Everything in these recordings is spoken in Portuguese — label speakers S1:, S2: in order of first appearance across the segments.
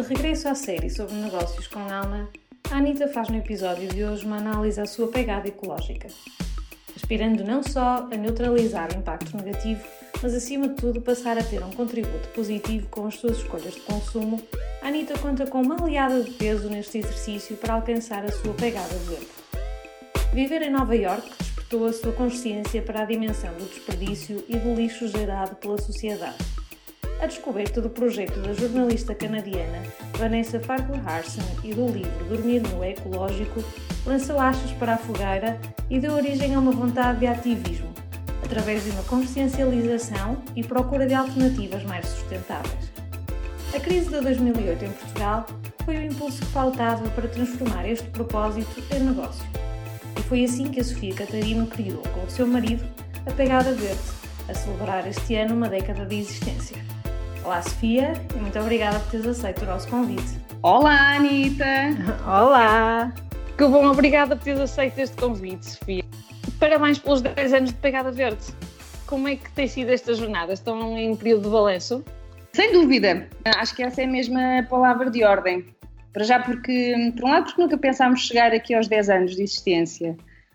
S1: regresso à série sobre negócios com alma, a Anitta faz no episódio de hoje uma análise à sua pegada ecológica, aspirando não só a neutralizar o impacto negativo, mas acima de tudo passar a ter um contributo positivo com as suas escolhas de consumo. A Anitta conta com uma aliada de peso neste exercício para alcançar a sua pegada verde. Viver em Nova Iorque despertou a sua consciência para a dimensão do desperdício e do lixo gerado pela sociedade. A descoberta do projeto da jornalista canadiana Vanessa Farquhar-Larson e do livro Dormir no Ecológico lançou achas para a fogueira e deu origem a uma vontade de ativismo, através de uma consciencialização e procura de alternativas mais sustentáveis. A crise de 2008 em Portugal foi o impulso que faltava para transformar este propósito em negócio. E foi assim que a Sofia Catarino criou, com o seu marido, a Pegada Verde, a celebrar este ano uma década de existência. Olá Sofia, e muito obrigada por teres aceito o nosso convite.
S2: Olá Anitta!
S1: Olá!
S2: Que bom, obrigada por teres aceito este convite, Sofia. Parabéns pelos 10 anos de Pegada Verde. Como é que tem sido esta jornada? Estão em período de balanço?
S3: Sem dúvida, acho que essa é mesmo a palavra de ordem. Para já porque, por um lado, porque nunca pensámos chegar aqui aos 10 anos de existência.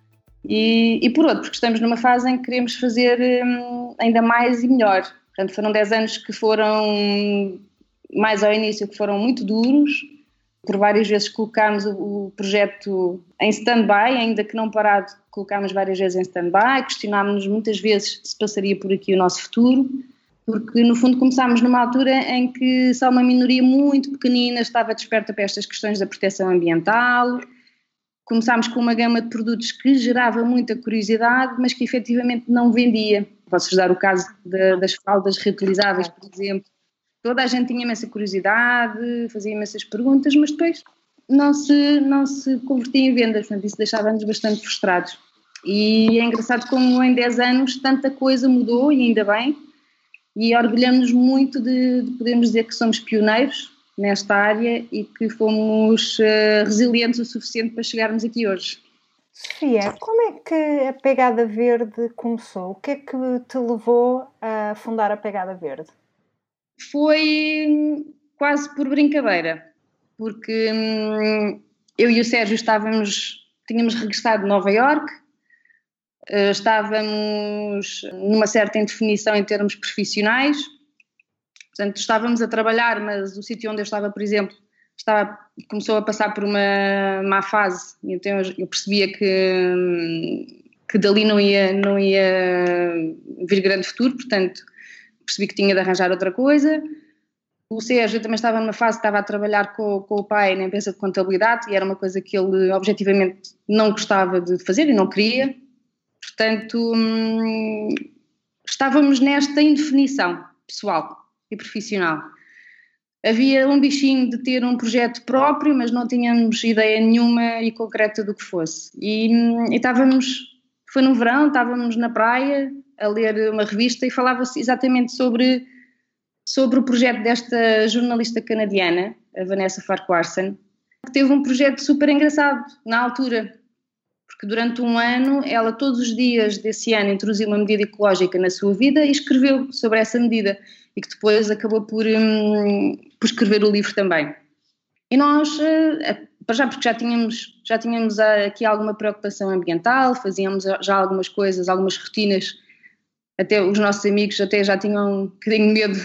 S3: E por outro, porque estamos numa fase em que queremos fazer ainda mais e melhor. Portanto, foram 10 anos que foram, mais ao início, que foram muito duros. Por várias vezes colocámos o projeto em stand-by, ainda que não parado, colocámos várias vezes em stand-by, questionámos-nos muitas vezes se passaria por aqui o nosso futuro, porque no fundo começámos numa altura em que só uma minoria muito pequenina estava desperta para estas questões da proteção ambiental. Começámos com uma gama de produtos que gerava muita curiosidade, mas que efetivamente não vendia. Posso-vos dar o caso das fraldas reutilizáveis, por exemplo. Toda a gente tinha imensa curiosidade, fazia imensas perguntas, mas depois não se convertia em vendas, portanto isso deixava-nos bastante frustrados. E é engraçado como em 10 anos tanta coisa mudou, e ainda bem, e orgulhamos-nos muito de podermos dizer que somos pioneiros nesta área e que fomos resilientes o suficiente para chegarmos aqui hoje.
S1: Sofia, como é que a Pegada Verde começou? O que é que te levou a fundar a Pegada Verde?
S3: Foi quase por brincadeira, porque eu e o Sérgio tínhamos regressado de Nova Iorque, estávamos numa certa indefinição em termos profissionais, portanto estávamos a trabalhar, mas o sítio onde eu estava, por exemplo, começou a passar por uma má fase, e então eu percebia que dali não ia vir grande futuro, portanto percebi que tinha de arranjar outra coisa. O Sérgio também estava numa fase que estava a trabalhar com o pai na empresa de contabilidade e era uma coisa que ele objetivamente não gostava de fazer e não queria, portanto estávamos nesta indefinição pessoal e profissional. Havia um bichinho de ter um projeto próprio, mas não tínhamos ideia nenhuma e concreta do que fosse. E foi no verão, estávamos na praia a ler uma revista e falava-se exatamente sobre o projeto desta jornalista canadiana, a Vanessa Farquhar-Larson, que teve um projeto super engraçado na altura, porque durante um ano ela todos os dias desse ano introduziu uma medida ecológica na sua vida e escreveu sobre essa medida e que depois acabou por escrever o livro também. E nós, para já porque já tínhamos aqui alguma preocupação ambiental, fazíamos já algumas coisas, algumas rotinas, até os nossos amigos até já tinham um bocadinho medo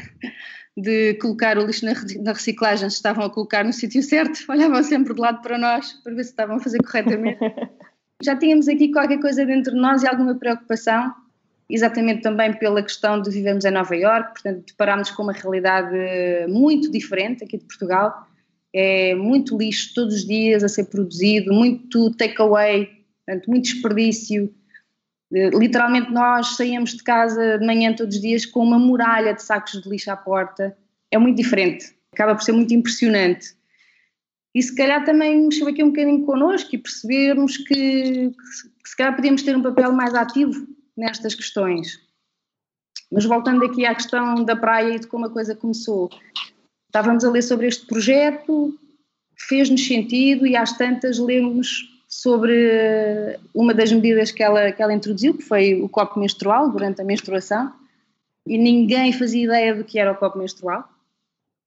S3: de colocar o lixo na reciclagem, se estavam a colocar no sítio certo, olhavam sempre de lado para nós para ver se estavam a fazer corretamente. Já tínhamos aqui qualquer coisa dentro de nós e alguma preocupação, exatamente também pela questão de vivermos em Nova Iorque, portanto deparámos com uma realidade muito diferente aqui de Portugal, é muito lixo todos os dias a ser produzido, muito takeaway, portanto muito desperdício, literalmente nós saímos de casa de manhã todos os dias com uma muralha de sacos de lixo à porta, é muito diferente, acaba por ser muito impressionante. E se calhar também mexeu aqui um bocadinho connosco e percebermos que se calhar podíamos ter um papel mais ativo nestas questões. Mas voltando aqui à questão da praia e de como a coisa começou, estávamos a ler sobre este projeto, fez-nos sentido e às tantas lemos sobre uma das medidas que ela introduziu, que foi o copo menstrual durante a menstruação, e ninguém fazia ideia do que era o copo menstrual.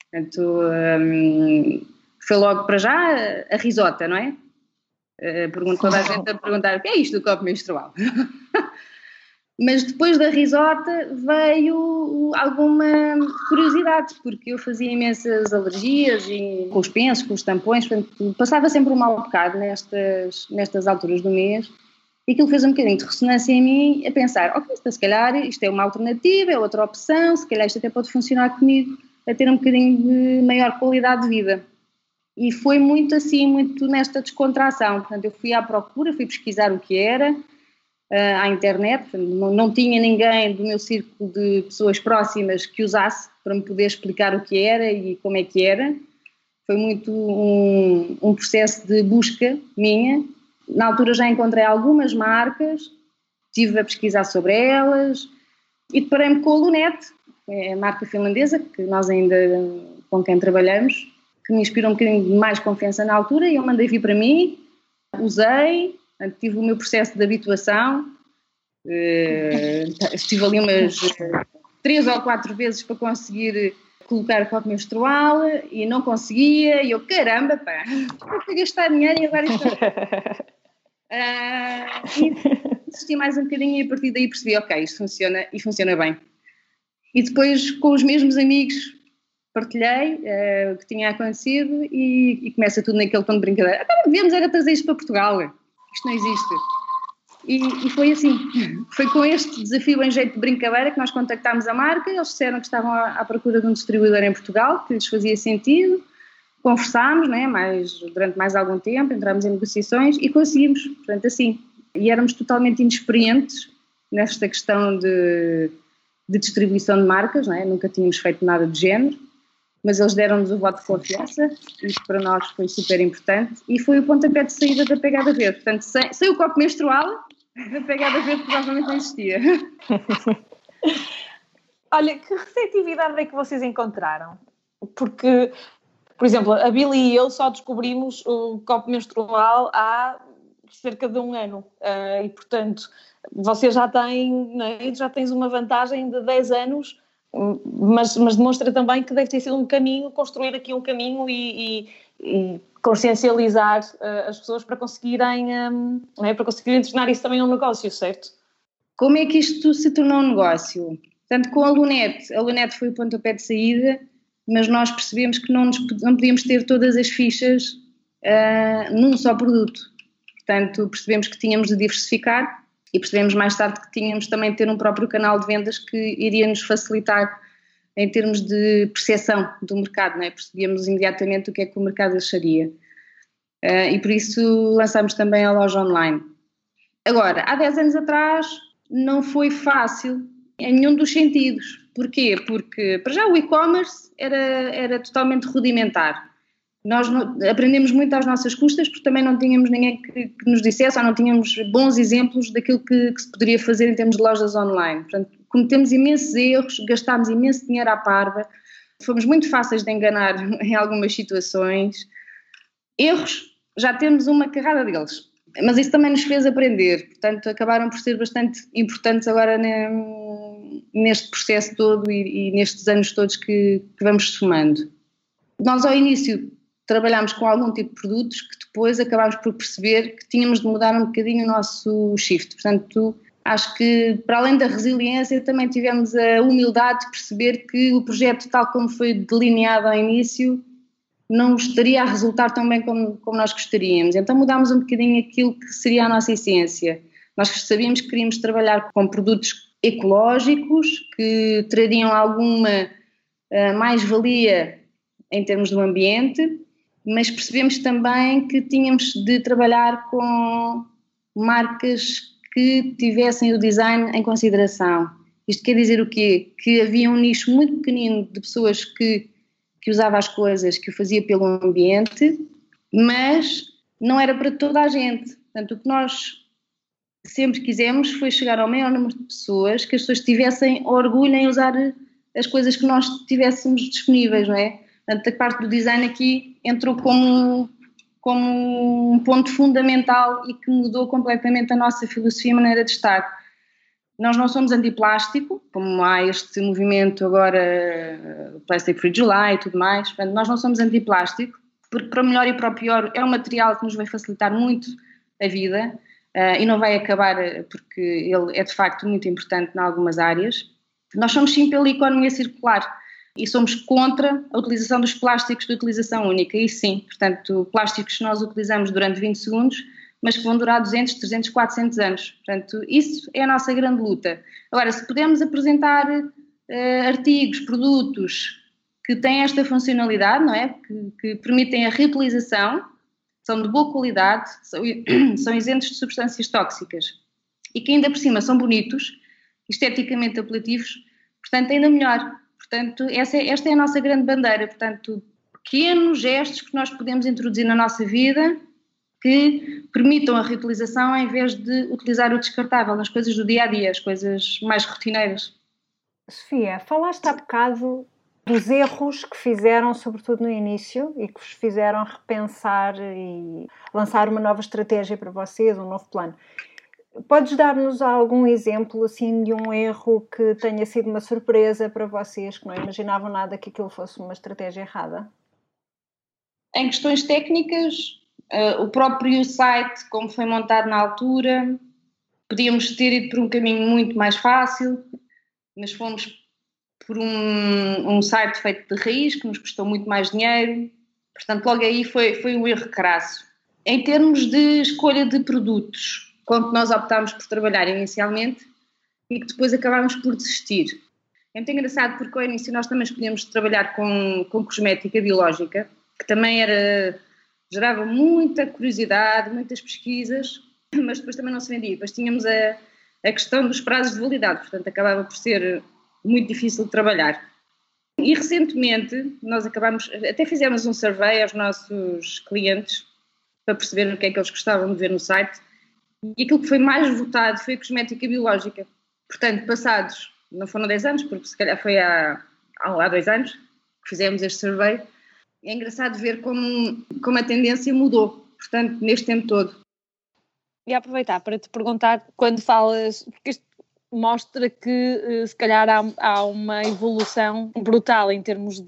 S3: Portanto, foi logo para já a risota, não é? Toda a gente a perguntar o que é isto do copo menstrual. Mas depois da risota veio alguma curiosidade, porque eu fazia imensas alergias e com os pensos, com os tampões, portanto, passava sempre um mau bocado nestas alturas do mês, e aquilo fez um bocadinho de ressonância em mim, a pensar, ok, se calhar isto é uma alternativa, é outra opção, se calhar isto até pode funcionar comigo, a ter um bocadinho de maior qualidade de vida. E foi muito assim, muito nesta descontração. Portanto, eu fui à procura, fui pesquisar o que era, à internet, não tinha ninguém do meu círculo de pessoas próximas que usasse para me poder explicar o que era e como é que era. Foi muito um processo de busca minha. Na altura já encontrei algumas marcas, estive a pesquisar sobre elas e deparei-me com a Lunete, é a marca finlandesa, que nós ainda com quem trabalhamos, que me inspirou um bocadinho de mais confiança na altura, e eu mandei vir para mim, usei, tive o meu processo de habituação, estive ali umas 3 ou 4 vezes para conseguir colocar o copo menstrual e não conseguia, e eu, caramba, pá, vou gastar dinheiro e agora isto e insisti mais um bocadinho e a partir daí percebi, ok, isto funciona e funciona bem. E depois com os mesmos amigos partilhei o que tinha acontecido e começa tudo naquele tom de brincadeira. Agora devíamos era trazer isto para Portugal, isto não existe. E foi assim, foi com este desafio em jeito de brincadeira que nós contactámos a marca, eles disseram que estavam à procura de um distribuidor em Portugal, que lhes fazia sentido, conversámos, né, durante mais algum tempo, entramos em negociações e conseguimos, portanto assim, e éramos totalmente inexperientes nesta questão de distribuição de marcas, né, nunca tínhamos feito nada do género, mas eles deram-nos o voto de confiança, isso para nós foi super importante, e foi o pontapé de saída da Pegada Verde. Portanto, sem o copo menstrual, a Pegada Verde provavelmente não existia.
S2: Olha, que receptividade é que vocês encontraram? Porque, por exemplo, a Billy e eu só descobrimos o copo menstrual há cerca de 1 ano, e portanto, você já tem, né, já tens uma vantagem de 10 anos, mas demonstra também que deve ter sido um caminho, construir aqui um caminho e consciencializar as pessoas para conseguirem, né, para conseguirem tornar isso também um negócio, certo?
S3: Como é que isto se tornou um negócio? Portanto, com a Lunete foi o pontapé de saída, mas nós percebemos que não podíamos ter todas as fichas num só produto. Portanto, percebemos que tínhamos de diversificar e percebemos mais tarde que tínhamos também de ter um próprio canal de vendas que iria nos facilitar em termos de percepção do mercado, não é? Percebíamos imediatamente o que é que o mercado acharia. E por isso lançámos também a loja online. Agora, há 10 anos atrás não foi fácil em nenhum dos sentidos. Porquê? Porque, para já, o e-commerce era totalmente rudimentar. Nós aprendemos muito às nossas custas, porque também não tínhamos ninguém que nos dissesse, ou não tínhamos bons exemplos daquilo que se poderia fazer em termos de lojas online. Portanto, cometemos imensos erros, gastámos imenso dinheiro à parva, fomos muito fáceis de enganar em algumas situações. Erros, já temos uma carrada deles, mas isso também nos fez aprender, portanto acabaram por ser bastante importantes agora neste processo todo e nestes anos todos que vamos somando. Nós ao início trabalhámos com algum tipo de produtos que depois acabámos por perceber que tínhamos de mudar um bocadinho o nosso shift. Portanto, acho que para além da resiliência também tivemos a humildade de perceber que o projeto tal como foi delineado ao início não estaria a resultar tão bem como nós gostaríamos. Então mudámos um bocadinho aquilo que seria a nossa essência. Nós sabíamos que queríamos trabalhar com produtos ecológicos que trariam alguma mais-valia em termos do ambiente, mas percebemos também que tínhamos de trabalhar com marcas que tivessem o design em consideração. Isto quer dizer o quê? Que havia um nicho muito pequenino de pessoas que usava as coisas, que o fazia pelo ambiente, mas não era para toda a gente. Portanto, o que nós sempre quisemos foi chegar ao maior número de pessoas, que as pessoas tivessem orgulho em usar as coisas que nós tivéssemos disponíveis, não é? Portanto, a parte do design aqui entrou como um ponto fundamental e que mudou completamente a nossa filosofia e maneira de estar. Nós não somos anti-plástico, como há este movimento agora, Plastic Free July e tudo mais. Portanto, nós não somos anti-plástico, porque para o melhor e para o pior é um material que nos vai facilitar muito a vida e não vai acabar, porque ele é de facto muito importante em algumas áreas. Nós somos sim pela economia circular e somos contra a utilização dos plásticos de utilização única, e sim, portanto, plásticos que nós utilizamos durante 20 segundos, mas que vão durar 200, 300, 400 anos. Portanto, isso é a nossa grande luta. Agora, se pudermos apresentar artigos, produtos que têm esta funcionalidade, não é? Que permitem a reutilização, são de boa qualidade, são isentos de substâncias tóxicas e que ainda por cima são bonitos, esteticamente apelativos, portanto, ainda melhor. Portanto, esta é a nossa grande bandeira. Portanto, pequenos gestos que nós podemos introduzir na nossa vida que permitam a reutilização em vez de utilizar o descartável nas coisas do dia-a-dia, as coisas mais rotineiras.
S1: Sofia, falaste há bocado dos erros que fizeram, sobretudo no início, e que vos fizeram repensar e lançar uma nova estratégia para vocês, um novo plano. Podes dar-nos algum exemplo assim, de um erro que tenha sido uma surpresa para vocês, que não imaginavam nada que aquilo fosse uma estratégia errada?
S3: Em questões técnicas, o próprio site, como foi montado na altura, podíamos ter ido por um caminho muito mais fácil, mas fomos por um site feito de raiz, que nos custou muito mais dinheiro. Portanto, logo aí foi um erro crasso. Em termos de escolha de produtos, com que nós optámos por trabalhar inicialmente e que depois acabámos por desistir. É muito engraçado porque ao início nós também escolhemos trabalhar com cosmética biológica, que também gerava muita curiosidade, muitas pesquisas, mas depois também não se vendia. Depois tínhamos a questão dos prazos de validade, portanto acabava por ser muito difícil de trabalhar. E recentemente nós até fizemos um survey aos nossos clientes para perceber o que é que eles gostavam de ver no site, e aquilo que foi mais votado foi a cosmética biológica. Portanto, passados, não foram 10 anos, porque se calhar foi há 2 anos que fizemos este survey. É engraçado ver como a tendência mudou, portanto, neste tempo todo.
S2: E aproveitar para te perguntar, quando falas, porque isto mostra que se calhar há uma evolução brutal em termos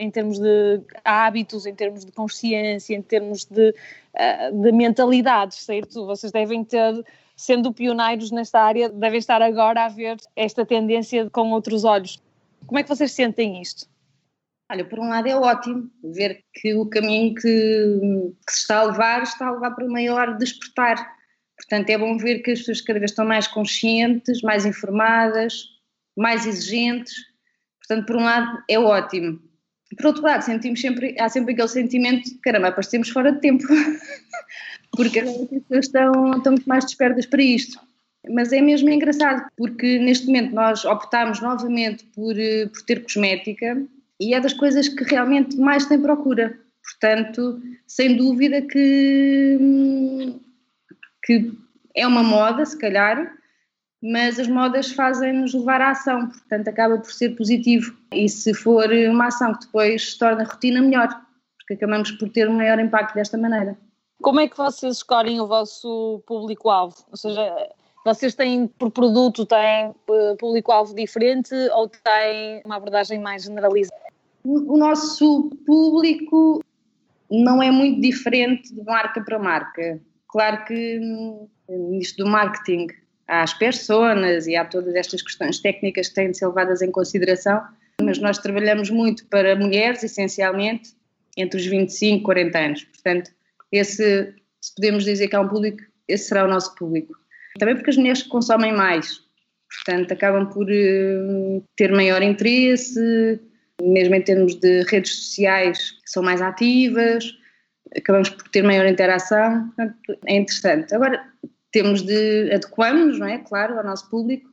S2: de hábitos, em termos de consciência, em termos de mentalidades, certo? Vocês devem ter, sendo pioneiros nesta área, devem estar agora a ver esta tendência com outros olhos. Como é que vocês sentem isto?
S3: Olha, por um lado é ótimo ver que o caminho que se está a levar para o maior despertar. Portanto, é bom ver que as pessoas cada vez estão mais conscientes, mais informadas, mais exigentes. Portanto, por um lado é ótimo. Por outro lado, há sempre aquele sentimento de caramba, parecemos fora de tempo. Porque as pessoas estão muito mais despertas para isto. Mas é mesmo engraçado, porque neste momento nós optámos novamente por ter cosmética e é das coisas que realmente mais tem procura. Portanto, sem dúvida que é uma moda, se calhar, mas as modas fazem-nos levar à ação, portanto acaba por ser positivo. E se for uma ação que depois se torna rotina, melhor, porque acabamos por ter um maior impacto desta maneira.
S2: Como é que vocês escolhem o vosso público-alvo? Ou seja, vocês têm por produto, têm público-alvo diferente ou têm uma abordagem mais generalizada?
S3: O nosso público não é muito diferente de marca para marca. Claro que nisto do marketing há as personas e há todas estas questões técnicas que têm de ser levadas em consideração, mas nós trabalhamos muito para mulheres, essencialmente, entre os 25 e 40 anos. Portanto, se podemos dizer que há um público, esse será o nosso público. Também porque as mulheres consomem mais, portanto, acabam por ter maior interesse, mesmo em termos de redes sociais, que são mais ativas, acabamos por ter maior interação, portanto, é interessante. Agora, adequamos, não é? Claro, ao nosso público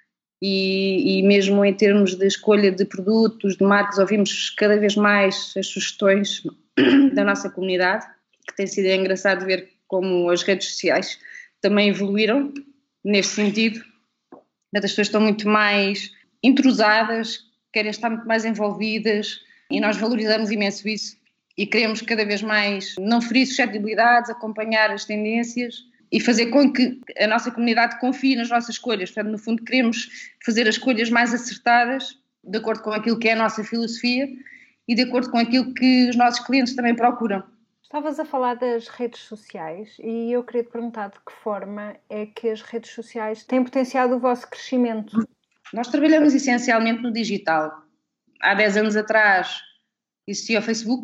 S3: e mesmo em termos de escolha de produtos, de marcas, ouvimos cada vez mais as sugestões da nossa comunidade, que tem sido engraçado ver como as redes sociais também evoluíram neste sentido. As pessoas estão muito mais intrusadas, querem estar muito mais envolvidas e nós valorizamos imenso isso. E queremos cada vez mais não ferir suscetibilidades, acompanhar as tendências e fazer com que a nossa comunidade confie nas nossas escolhas. Portanto, no fundo, queremos fazer as escolhas mais acertadas, de acordo com aquilo que é a nossa filosofia e de acordo com aquilo que os nossos clientes também procuram.
S1: Estavas a falar das redes sociais e eu queria te perguntar de que forma é que as redes sociais têm potenciado o vosso crescimento?
S3: Nós trabalhamos essencialmente no digital. Há 10 anos atrás existia o Facebook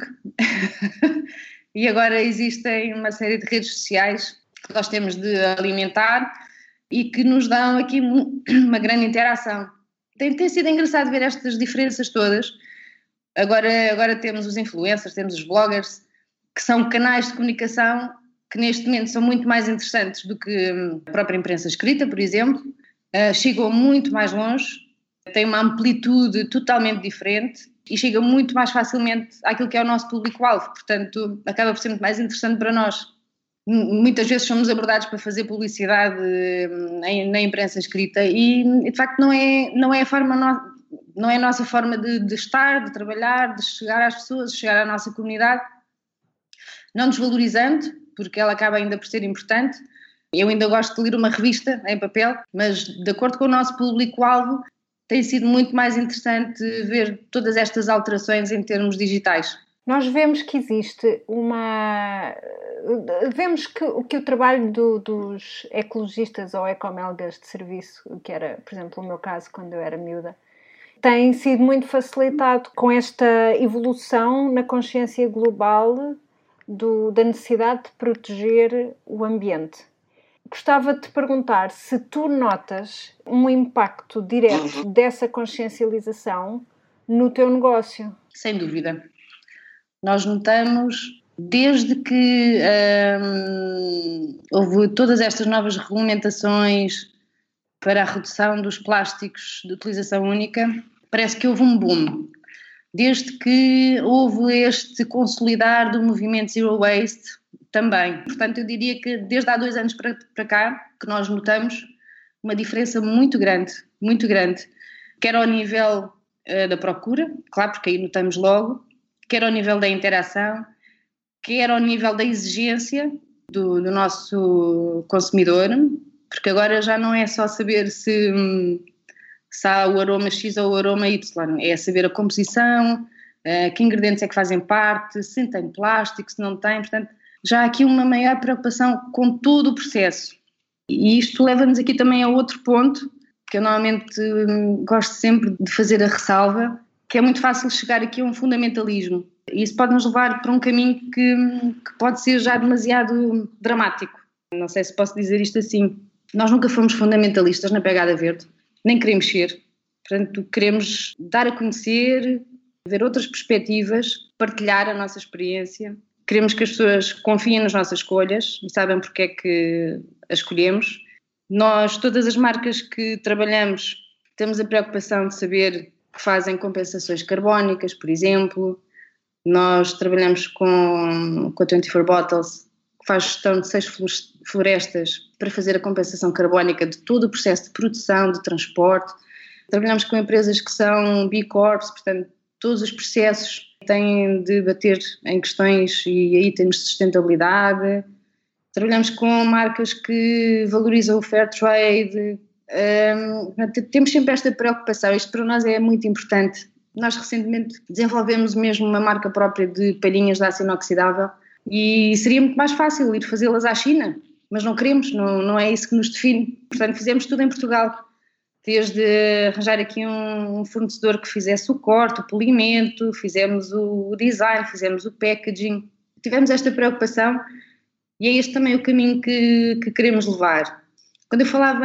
S3: e agora existem uma série de redes sociais que nós temos de alimentar e que nos dão aqui uma grande interação. Tem sido engraçado ver estas diferenças todas. Agora temos os influencers, temos os bloggers, que são canais de comunicação que neste momento são muito mais interessantes do que a própria imprensa escrita, por exemplo. Chegam muito mais longe, têm uma amplitude totalmente diferente e chegam muito mais facilmente àquilo que é o nosso público-alvo. Portanto, acaba por ser muito mais interessante para nós. Muitas vezes somos abordados para fazer publicidade na imprensa escrita e de facto não é a nossa forma de estar, de trabalhar, de chegar às pessoas, de chegar à nossa comunidade, não desvalorizando, porque ela acaba ainda por ser importante. Eu ainda gosto de ler uma revista em papel, mas de acordo com o nosso público-alvo tem sido muito mais interessante ver todas estas alterações em termos digitais.
S1: Nós vemos que existe Vemos que o trabalho dos ecologistas ou ecomelgas de serviço, que era, por exemplo, o meu caso quando eu era miúda, tem sido muito facilitado com esta evolução na consciência global da necessidade de proteger o ambiente. Gostava de te perguntar se tu notas um impacto direto dessa consciencialização no teu negócio.
S3: Sem dúvida. Nós notamos, desde que houve todas estas novas regulamentações para a redução dos plásticos de utilização única, parece que houve um boom. Desde que houve este consolidar do movimento Zero Waste também. Portanto, eu diria que desde há 2 anos para cá que nós notamos uma diferença muito grande, quer ao nível da procura, claro, porque aí notamos logo, quer ao nível da interação, quer ao nível da exigência do nosso consumidor, porque agora já não é só saber se há o aroma X ou o aroma Y, é saber a composição, que ingredientes é que fazem parte, se tem plástico, se não tem, portanto, já há aqui uma maior preocupação com todo o processo. E isto leva-nos aqui também a outro ponto, que eu normalmente gosto sempre de fazer a ressalva, que é muito fácil chegar aqui a um fundamentalismo. E isso pode nos levar para um caminho que pode ser já demasiado dramático. Não sei se posso dizer isto assim. Nós nunca fomos fundamentalistas na Pegada Verde, nem queremos ser. Portanto, queremos dar a conhecer, ver outras perspectivas, partilhar a nossa experiência. Queremos que as pessoas confiem nas nossas escolhas e saibam porque é que as escolhemos. Nós, todas as marcas que trabalhamos, temos a preocupação de saber que fazem compensações carbónicas, por exemplo. Nós trabalhamos com a 24 Bottles, que faz gestão de 6 florestas para fazer a compensação carbónica de todo o processo de produção, de transporte. Trabalhamos com empresas que são B Corps, portanto, todos os processos têm de bater em questões e aí temos sustentabilidade. Trabalhamos com marcas que valorizam o fair trade. Temos sempre esta preocupação, isto para nós é muito importante. Nós recentemente desenvolvemos mesmo uma marca própria de palhinhas de aço inoxidável e seria muito mais fácil ir fazê-las à China, mas não queremos, não é isso que nos define. Portanto, fizemos tudo em Portugal, desde arranjar aqui um fornecedor que fizesse o corte, o polimento, fizemos o design, fizemos o packaging. Tivemos esta preocupação e é este também o caminho que queremos levar. Quando eu falava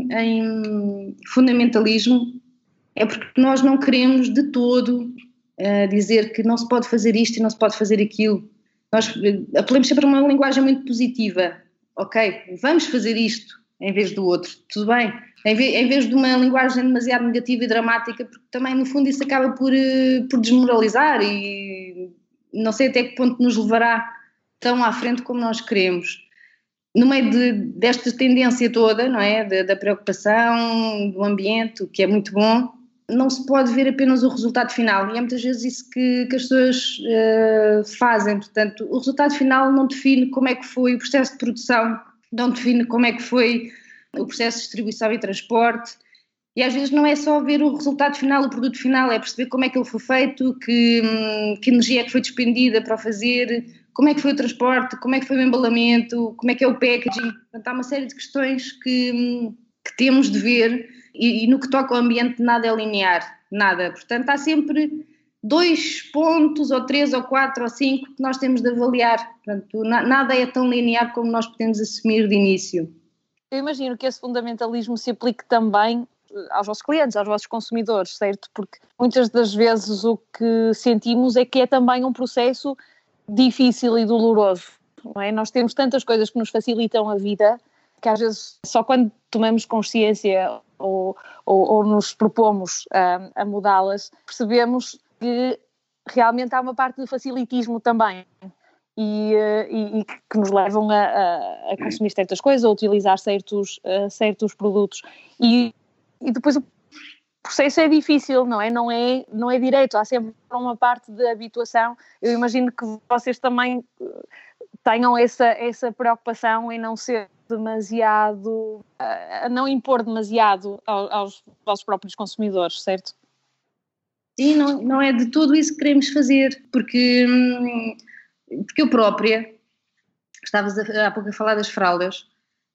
S3: em fundamentalismo, é porque nós não queremos de todo dizer que não se pode fazer isto e não se pode fazer aquilo. Nós apelamos sempre a uma linguagem muito positiva. Ok, vamos fazer isto em vez do outro, tudo bem. Em vez de uma linguagem demasiado negativa e dramática, porque também no fundo isso acaba por desmoralizar e não sei até que ponto nos levará tão à frente como nós queremos. No meio desta tendência toda, não é, da preocupação, do ambiente, o que é muito bom, não se pode ver apenas o resultado final e é muitas vezes isso que as pessoas fazem. Portanto, o resultado final não define como é que foi o processo de produção não define como é que foi o processo de distribuição e transporte. E às vezes não é só ver o resultado final, o produto final, é perceber como é que ele foi feito, que energia é que foi despendida para o fazer, como é que foi o transporte, como é que foi o embalamento, como é que é o packaging. Portanto, há uma série de questões que temos de ver e no que toca ao ambiente nada é linear, nada. Portanto, há sempre 2 pontos, ou 3, ou 4, ou 5 que nós temos de avaliar. Portanto, nada é tão linear como nós podemos assumir de início.
S2: Eu imagino que esse fundamentalismo se aplique também aos vossos clientes, aos vossos consumidores, certo? Porque muitas das vezes o que sentimos é que é também um processo difícil e doloroso, não é? Nós temos tantas coisas que nos facilitam a vida que às vezes só quando tomamos consciência ou nos propomos a mudá-las, percebemos que realmente há uma parte de facilitismo também. E que nos levam a consumir certas coisas, a utilizar certos produtos. E depois o processo é difícil, não é? Não é direito, há sempre uma parte de habituação. Eu imagino que vocês também tenham essa preocupação em não ser demasiado, a não impor demasiado aos vossos próprios consumidores, certo?
S3: Sim, não é de tudo isso que queremos fazer, porque eu própria, estavas há pouco a falar das fraldas,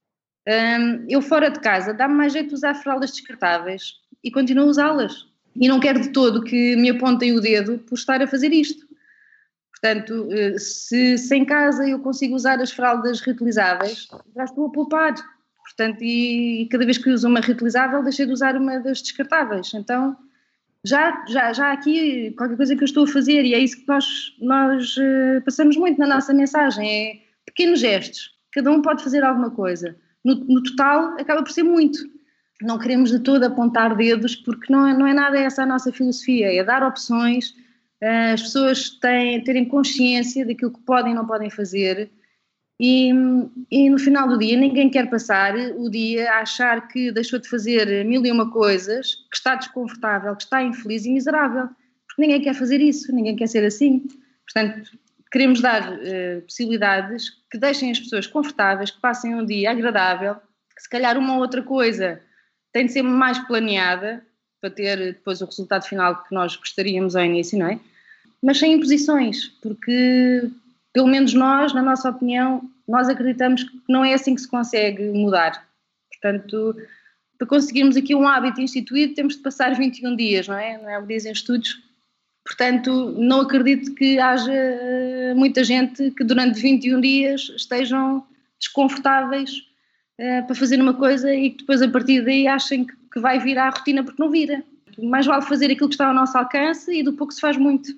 S3: eu fora de casa dá-me mais jeito de usar fraldas descartáveis e continuo a usá-las. E não quero de todo que me apontem o dedo por estar a fazer isto. Portanto, se em casa eu consigo usar as fraldas reutilizáveis, já estou a poupar. Portanto, e cada vez que uso uma reutilizável, deixei de usar uma das descartáveis. Então, já há aqui qualquer coisa que eu estou a fazer, e é isso que nós passamos muito na nossa mensagem, é pequenos gestos, cada um pode fazer alguma coisa, no total acaba por ser muito. Não queremos de todo apontar dedos, porque não é nada essa a nossa filosofia, é dar opções, as pessoas terem consciência daquilo que podem e não podem fazer. E no final do dia ninguém quer passar o dia a achar que deixou de fazer 1001 coisas, que está desconfortável, que está infeliz e miserável, porque ninguém quer fazer isso, ninguém quer ser assim. Portanto, queremos dar possibilidades que deixem as pessoas confortáveis, que passem um dia agradável, que se calhar uma ou outra coisa tem de ser mais planeada para ter depois o resultado final que nós gostaríamos ao início, não é? Mas sem imposições, porque pelo menos nós, na nossa opinião, nós acreditamos que não é assim que se consegue mudar. Portanto, para conseguirmos aqui um hábito instituído, temos de passar 21 dias, não é? Não é o que dizem estudos. Portanto, não acredito que haja muita gente que durante 21 dias estejam desconfortáveis para fazer uma coisa e que depois a partir daí achem que vai virar a rotina, porque não vira. Mais vale fazer aquilo que está ao nosso alcance e do pouco se faz muito.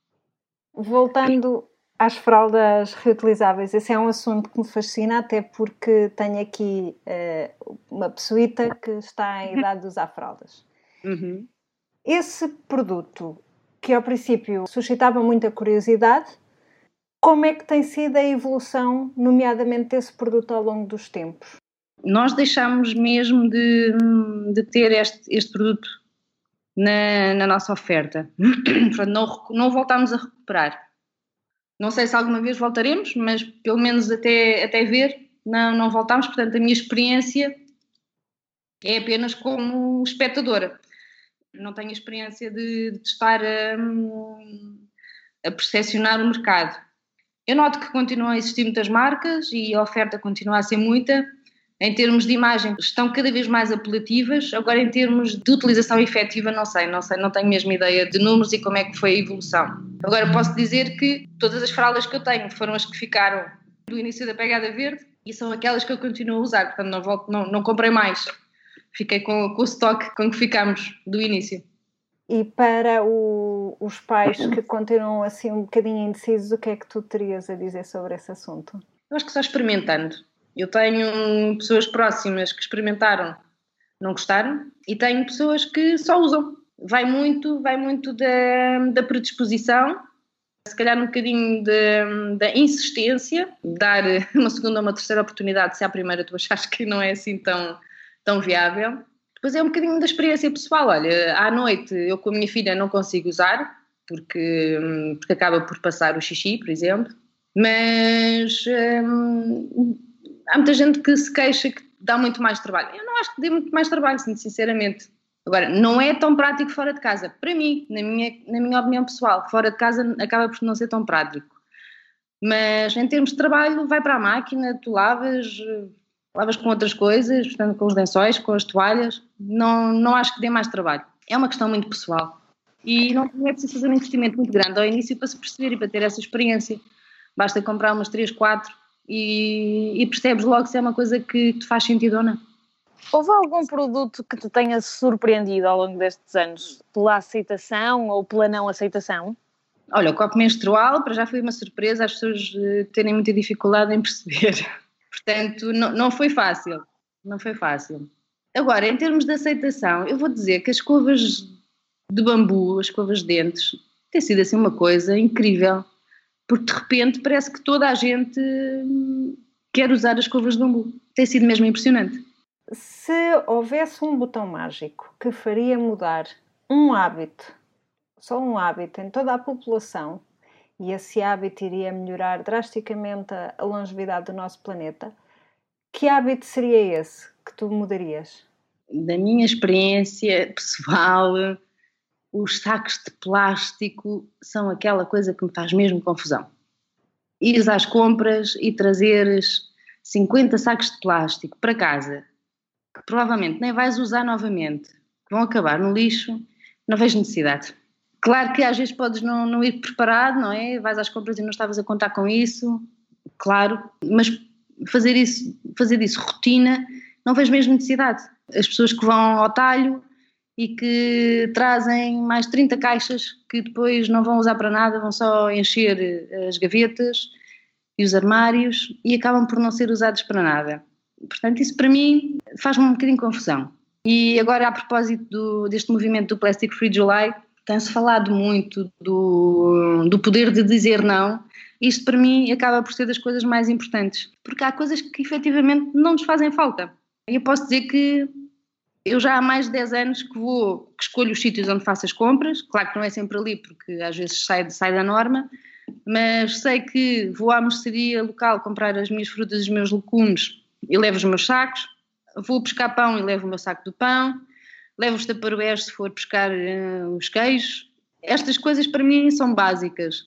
S1: Voltando às fraldas reutilizáveis, esse é um assunto que me fascina, até porque tenho aqui uma pessoita que está em idade de usar fraldas.
S3: Uhum.
S1: Esse produto, que ao princípio suscitava muita curiosidade, como é que tem sido a evolução, nomeadamente desse produto ao longo dos tempos?
S3: Nós deixámos mesmo de ter este produto na nossa oferta. Portanto, não voltámos a recuperar. Não sei se alguma vez voltaremos, mas pelo menos até ver, não voltámos. Portanto, a minha experiência é apenas como espectadora. Não tenho experiência de estar a percepcionar o mercado. Eu noto que continuam a existir muitas marcas e a oferta continua a ser muita. Em termos de imagem, estão cada vez mais apelativas. Agora, em termos de utilização efetiva, não tenho mesmo ideia de números e como é que foi a evolução. Agora, posso dizer que todas as fraldas que eu tenho foram as que ficaram do início da pegada verde e são aquelas que eu continuo a usar. Portanto, não comprei mais. Fiquei com o estoque com que ficámos do início.
S1: E para os pais que continuam assim um bocadinho indecisos, o que é que tu terias a dizer sobre esse assunto?
S3: Eu acho que só experimentando. Eu tenho pessoas próximas que experimentaram, não gostaram, e tenho pessoas que só usam. Vai muito da predisposição, se calhar um bocadinho da insistência, dar uma segunda ou uma terceira oportunidade se à primeira tu achares que não é assim tão viável. Depois é um bocadinho da experiência pessoal. Olha, à noite eu com a minha filha não consigo usar, porque acaba por passar o xixi, por exemplo, mas há muita gente que se queixa que dá muito mais trabalho. Eu não acho que dê muito mais trabalho, sinceramente. Agora, não é tão prático fora de casa. Para mim, na minha opinião pessoal, fora de casa acaba por não ser tão prático. Mas em termos de trabalho, vai para a máquina, tu lavas com outras coisas, portanto com os lençóis, com as toalhas. Não acho que dê mais trabalho. É uma questão muito pessoal. E não é preciso fazer um investimento muito grande ao início para se perceber e para ter essa experiência. Basta comprar umas 3, 4 e percebes logo se é uma coisa que te faz sentido ou não.
S2: Houve algum produto que te tenha surpreendido ao longo destes anos pela aceitação ou pela não aceitação?
S3: Olha, o copo menstrual para já foi uma surpresa, as pessoas terem muita dificuldade em perceber. Portanto, não foi fácil. Não foi fácil. Agora, em termos de aceitação, eu vou dizer que as escovas de bambu, as escovas de dentes, tem sido assim uma coisa incrível. Porque de repente parece que toda a gente quer usar as escovas de bambu. Tem sido mesmo impressionante.
S1: Se houvesse um botão mágico que faria mudar um hábito, só um hábito em toda a população, e esse hábito iria melhorar drasticamente a longevidade do nosso planeta, que hábito seria esse que tu mudarias?
S3: Da minha experiência pessoal, os sacos de plástico são aquela coisa que me faz mesmo confusão. Ires às compras e trazeres 50 sacos de plástico para casa, que provavelmente nem vais usar novamente, que vão acabar no lixo, não vejo necessidade. Claro que às vezes podes não ir preparado, não é? Vais às compras e não estavas a contar com isso, claro, mas fazer disso rotina, não vejo mesmo necessidade. As pessoas que vão ao talho e que trazem mais 30 caixas que depois não vão usar para nada, vão só encher as gavetas e os armários e acabam por não ser usados para nada. Portanto, isso para mim faz-me um bocadinho confusão. E agora, a propósito deste movimento do Plastic Free July, tem-se falado muito do poder de dizer não. Isto para mim acaba por ser das coisas mais importantes, porque há coisas que efetivamente não nos fazem falta. Eu posso dizer que eu já há mais de 10 anos que escolho os sítios onde faço as compras, claro que não é sempre ali porque às vezes sai da norma, mas sei que vou à mercearia local comprar as minhas frutas e os meus legumes e levo os meus sacos, vou pescar pão e levo o meu saco de pão, levo os tupperwares se for pescar os queijos. Estas coisas para mim são básicas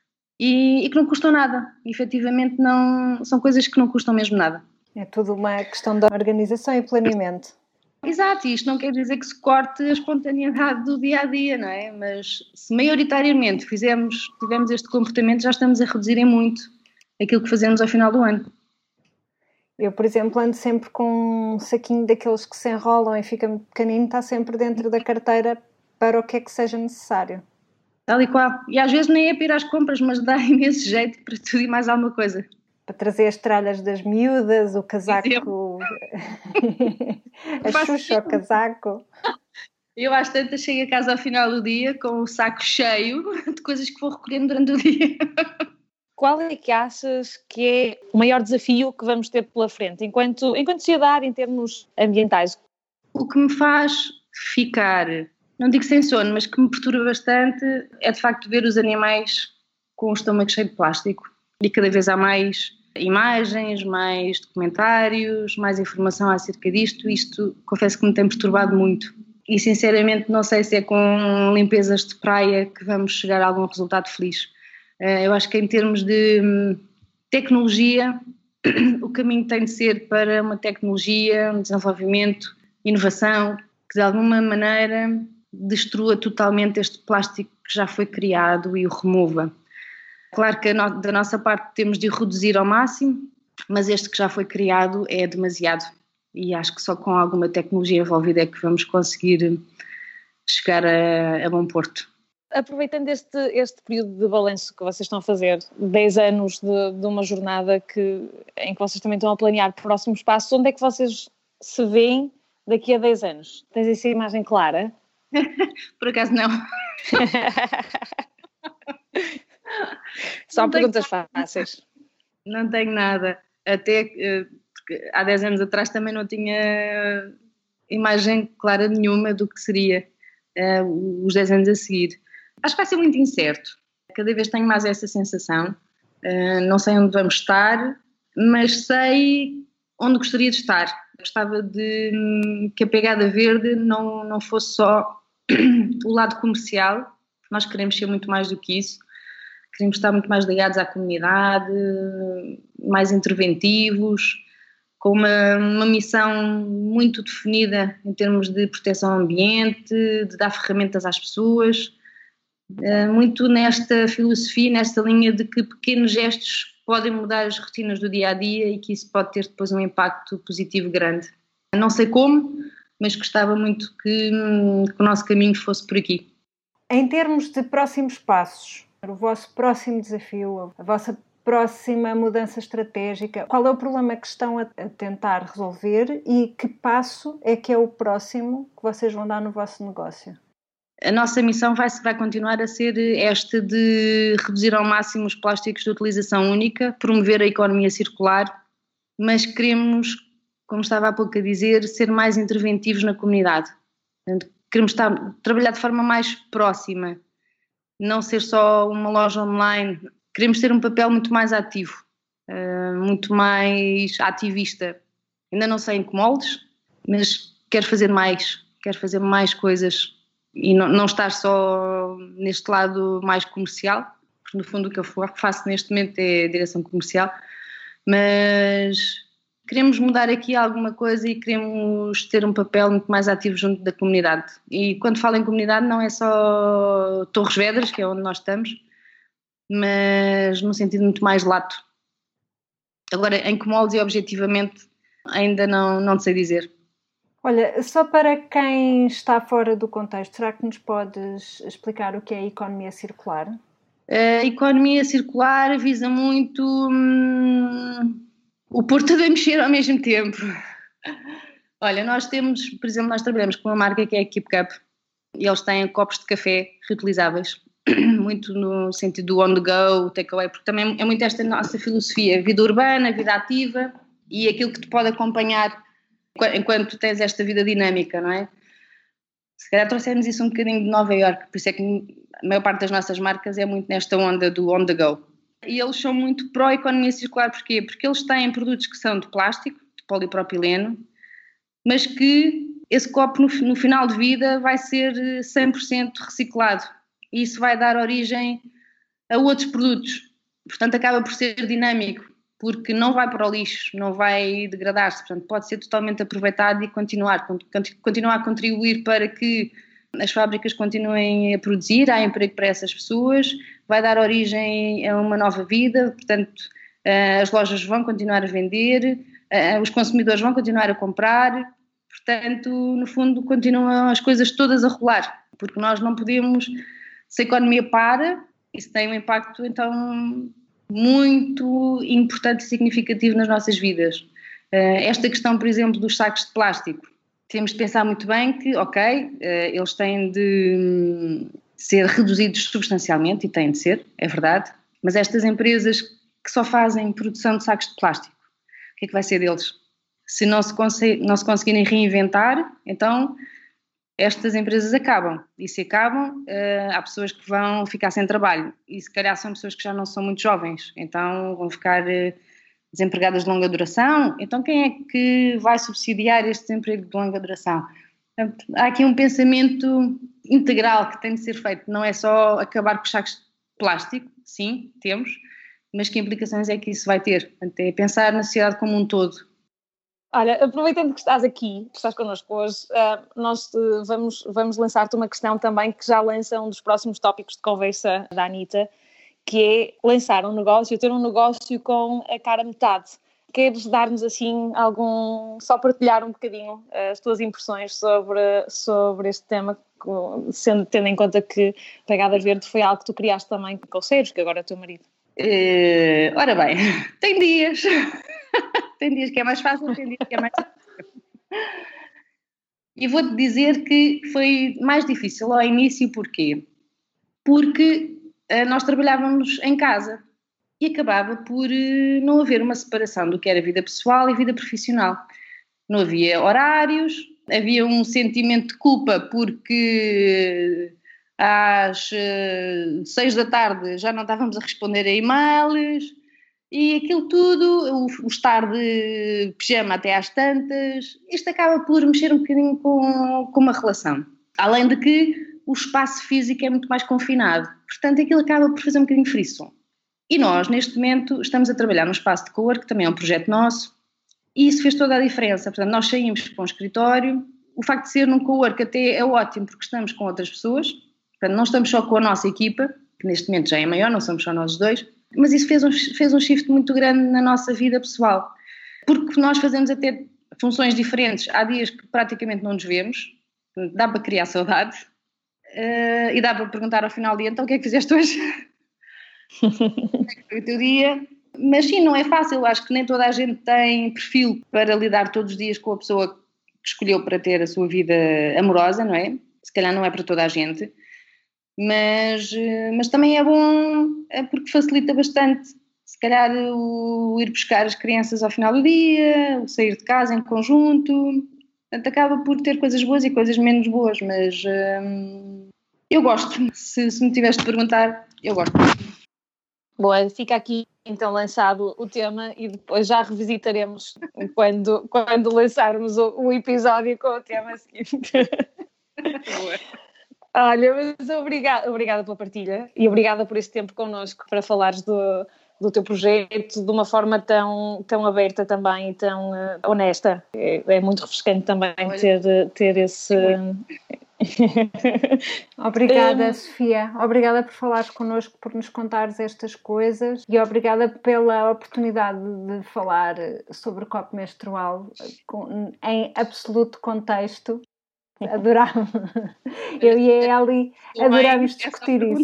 S3: e que não custam nada, efetivamente não, são coisas que não custam mesmo nada.
S1: É tudo uma questão de organização e planeamento.
S3: Exato, e isto não quer dizer que se corte a espontaneidade do dia-a-dia, não é? Mas se maioritariamente tivemos este comportamento, já estamos a reduzir em muito aquilo que fazemos ao final do ano.
S1: Eu, por exemplo, ando sempre com um saquinho daqueles que se enrolam e fica pequenino, está sempre dentro da carteira para o que é que seja necessário.
S3: Tal e qual. E às vezes nem é para ir às compras, mas dá imenso jeito para tudo e mais alguma coisa.
S1: Para trazer as tralhas das miúdas, o casaco, a xuxa, o casaco.
S3: Eu às tantas chego a casa ao final do dia com o saco cheio de coisas que vou recolhendo durante o dia.
S2: Qual é que achas que é o maior desafio que vamos ter pela frente, enquanto sociedade, em termos ambientais?
S3: O que me faz ficar, não digo sem sono, mas que me perturba bastante, é de facto ver os animais com o estômago cheio de plástico. E cada vez há mais imagens, mais documentários, mais informação acerca disto. Isto, confesso que me tem perturbado muito. E sinceramente não sei se é com limpezas de praia que vamos chegar a algum resultado feliz. Eu acho que em termos de tecnologia, o caminho tem de ser para uma tecnologia, um desenvolvimento, inovação, que de alguma maneira destrua totalmente este plástico que já foi criado e o remova. Claro que da nossa parte temos de o reduzir ao máximo, mas este que já foi criado é demasiado e acho que só com alguma tecnologia envolvida é que vamos conseguir chegar a bom porto.
S2: Aproveitando este período de balanço que vocês estão a fazer, 10 anos de uma jornada em que vocês também estão a planear próximos passos, onde é que vocês se veem daqui a 10 anos? Tens essa imagem clara?
S3: Por acaso não.
S2: Só perguntas fáceis.
S3: Não tenho nada. Até porque há 10 anos atrás também não tinha imagem clara nenhuma do que seria os 10 anos a seguir. Acho que vai ser muito incerto. Cada vez tenho mais essa sensação. Não sei onde vamos estar, mas sei onde gostaria de estar. Gostava de que a pegada verde não fosse só o lado comercial. Nós queremos ser muito mais do que isso. Queremos estar muito mais ligados à comunidade, mais interventivos, com uma missão muito definida em termos de proteção ao ambiente, de dar ferramentas às pessoas, muito nesta filosofia, nesta linha de que pequenos gestos podem mudar as rotinas do dia-a-dia e que isso pode ter depois um impacto positivo grande. Não sei como, mas gostava muito que o nosso caminho fosse por aqui.
S1: Em termos de próximos passos, o vosso próximo desafio, a vossa próxima mudança estratégica, qual é o problema que estão a tentar resolver e que passo é que é o próximo que vocês vão dar no vosso negócio?
S3: A nossa missão vai continuar a ser esta de reduzir ao máximo os plásticos de utilização única, promover a economia circular, mas queremos, como estava há pouco a dizer, ser mais interventivos na comunidade. Queremos trabalhar de forma mais próxima, não ser só uma loja online. Queremos ter um papel muito mais ativo, muito mais ativista. Ainda não sei em que moldes, mas quero fazer mais coisas e não estar só neste lado mais comercial, porque no fundo o que eu faço neste momento é direção comercial, mas queremos mudar aqui alguma coisa e queremos ter um papel muito mais ativo junto da comunidade. E quando falo em comunidade não é só Torres Vedras, que é onde nós estamos, mas num sentido muito mais lato. Agora, em que moldes e objetivamente ainda não sei dizer.
S1: Olha, só para quem está fora do contexto, será que nos podes explicar o que é a economia circular?
S3: A economia circular visa muito o pôr tudo a mexer ao mesmo tempo. Olha, nós temos, por exemplo, nós trabalhamos com uma marca que é a Keep Cup e eles têm copos de café reutilizáveis, muito no sentido do on the go, takeaway, porque também é muito esta nossa filosofia, vida urbana, vida ativa e aquilo que te pode acompanhar enquanto tens esta vida dinâmica, não é? Se calhar trouxemos isso um bocadinho de Nova Iorque, por isso é que a maior parte das nossas marcas é muito nesta onda do on the go. E eles são muito pró-economia circular, porquê? Porque eles têm produtos que são de plástico, de polipropileno, mas que esse copo no final de vida vai ser 100% reciclado e isso vai dar origem a outros produtos. Portanto, acaba por ser dinâmico, porque não vai para o lixo, não vai degradar-se, portanto pode ser totalmente aproveitado e continuar a contribuir para que as fábricas continuem a produzir, há emprego para essas pessoas, vai dar origem a uma nova vida, portanto as lojas vão continuar a vender, os consumidores vão continuar a comprar, portanto no fundo continuam as coisas todas a rolar, porque nós não podemos, se a economia para, isso tem um impacto então muito importante e significativo nas nossas vidas. Esta questão, por exemplo, dos sacos de plástico, temos de pensar muito bem que, ok, eles têm de ser reduzidos substancialmente, e têm de ser, é verdade, mas estas empresas que só fazem produção de sacos de plástico, o que é que vai ser deles? Se não se conseguirem reinventar, então estas empresas acabam, e se acabam, há pessoas que vão ficar sem trabalho, e se calhar são pessoas que já não são muito jovens, então vão ficar desempregadas de longa duração, então quem é que vai subsidiar este desemprego de longa duração? Portanto, há aqui um pensamento integral que tem de ser feito, não é só acabar com os sacos de plástico, sim, temos, mas que implicações é que isso vai ter? Portanto, é pensar na sociedade como um todo.
S2: Olha, aproveitando que estás aqui, que estás connosco hoje, nós vamos lançar-te uma questão também que já lança um dos próximos tópicos de conversa da Anitta, que é lançar um negócio, ter um negócio com a cara metade. Queres dar-nos assim só partilhar um bocadinho as tuas impressões sobre este tema, tendo em conta que Pegada Verde foi algo que tu criaste também com o Sérgio, que agora é o teu marido?
S3: Ora bem, tem dias... Tem dias que é mais fácil, tem dias que é mais difícil. E vou-te dizer que foi mais difícil ao início, porquê? Porque nós trabalhávamos em casa e acabava por não haver uma separação do que era vida pessoal e vida profissional. Não havia horários, havia um sentimento de culpa porque às 6 da tarde já não estávamos a responder a e-mails. E aquilo tudo, o estar de pijama até às tantas, isto acaba por mexer um bocadinho com uma relação. Além de que o espaço físico é muito mais confinado. Portanto, aquilo acaba por fazer um bocadinho frisson. E nós, neste momento, estamos a trabalhar num espaço de cowork, que também é um projeto nosso, e isso fez toda a diferença. Portanto, nós saímos para um escritório. O facto de ser num cowork até é ótimo, porque estamos com outras pessoas. Portanto, não estamos só com a nossa equipa, que neste momento já é maior, não somos só nós dois. Mas isso fez um shift muito grande na nossa vida pessoal, porque nós fazemos até funções diferentes. Há dias que praticamente não nos vemos, dá para criar saudade, e dá para perguntar ao final do dia, então o que é que fizeste hoje? Como é que foi o teu dia? Mas sim, não é fácil, acho que nem toda a gente tem perfil para lidar todos os dias com a pessoa que escolheu para ter a sua vida amorosa, não é? Se calhar não é para toda a gente. Mas também é bom, porque facilita bastante, se calhar o ir buscar as crianças ao final do dia, o sair de casa em conjunto, portanto acaba por ter coisas boas e coisas menos boas, mas eu gosto, se me tivesse de perguntar, eu gosto.
S2: Boa, fica aqui então lançado o tema e depois já revisitaremos quando lançarmos o episódio com o tema seguinte.
S3: Boa.
S2: Olha, mas obrigada pela partilha e obrigada por este tempo connosco para falares do teu projeto de uma forma tão aberta também e tão honesta. É muito refrescante também ter esse...
S1: Obrigada, Sofia. Obrigada por falares connosco, por nos contares estas coisas e obrigada pela oportunidade de falar sobre o copo menstrual em absoluto contexto. Adorámos. Eu e a Eli adoramos discutir isso.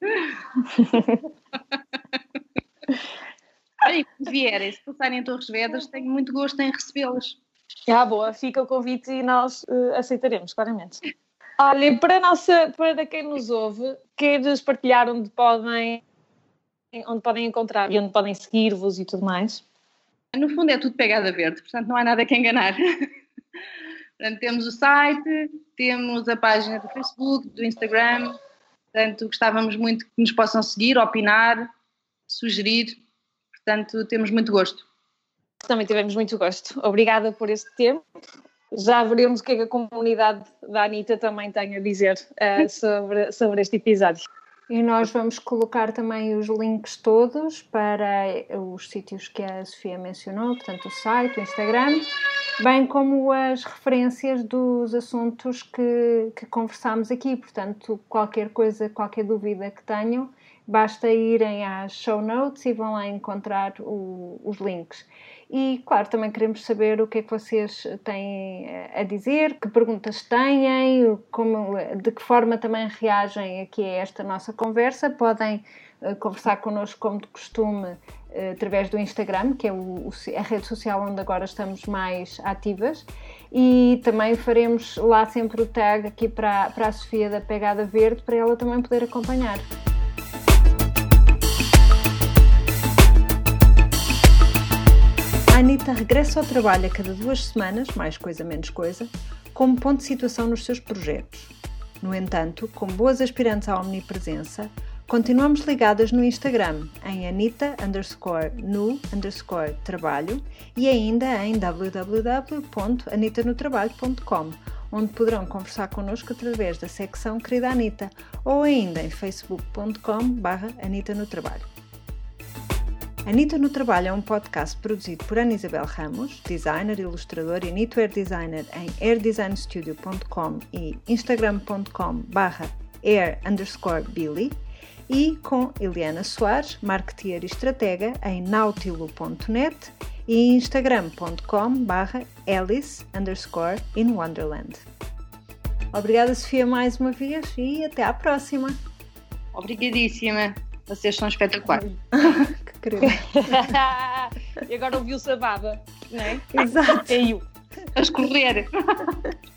S3: E se vierem, se passarem em Torres Vedras, tenho muito gosto em recebê-las.
S2: Boa, fica o convite e nós aceitaremos, claramente. Olha, para quem nos ouve, queres partilhar onde podem encontrar e onde podem seguir-vos e tudo mais?
S3: No fundo é tudo pegada verde, portanto não há nada que enganar. Portanto, temos o site, temos a página do Facebook, do Instagram, portanto gostávamos muito que nos possam seguir, opinar, sugerir, portanto temos muito gosto.
S2: Também tivemos muito gosto. Obrigada por este tempo. Já veremos o que é que a comunidade da Anitta também tem a dizer sobre este episódio.
S1: E nós vamos colocar também os links todos para os sítios que a Sofia mencionou, portanto o site, o Instagram, bem como as referências dos assuntos que conversámos aqui. Portanto, qualquer coisa, qualquer dúvida que tenham, basta irem às show notes e vão lá encontrar os links. E, claro, também queremos saber o que é que vocês têm a dizer, que perguntas têm, de que forma também reagem aqui a esta nossa conversa. Podem conversar connosco como de costume através do Instagram, que é a rede social onde agora estamos mais ativas, e também faremos lá sempre o tag aqui para a Sofia da Pegada Verde, para ela também poder acompanhar. A Anitta regressa ao trabalho a cada 2 semanas, mais coisa menos coisa, como ponto de situação nos seus projetos. No entanto, como boas aspirantes à omnipresença, continuamos ligadas no Instagram em Anitta_no_trabalho e ainda em www.anitanotrabalho.com, onde poderão conversar connosco através da secção Querida Anitta ou ainda em facebook.com/AnittaNoTrabalho. Anitta no Trabalho é um podcast produzido por Ana Isabel Ramos, designer, ilustrador e knitwear designer em airdesignstudio.com e instagram.com/air_Billy e com Eliana Soares, marketeer e estratega em nautilo.net e instagram.com/Alice_in_Wonderland. Obrigada, Sofia, mais uma vez e até à próxima.
S3: Obrigadíssima. Vocês são espetaculares.
S1: Que querida.
S2: E agora ouviu-se a baba, não é?
S1: Exato.
S2: É eu.
S3: A escorrer.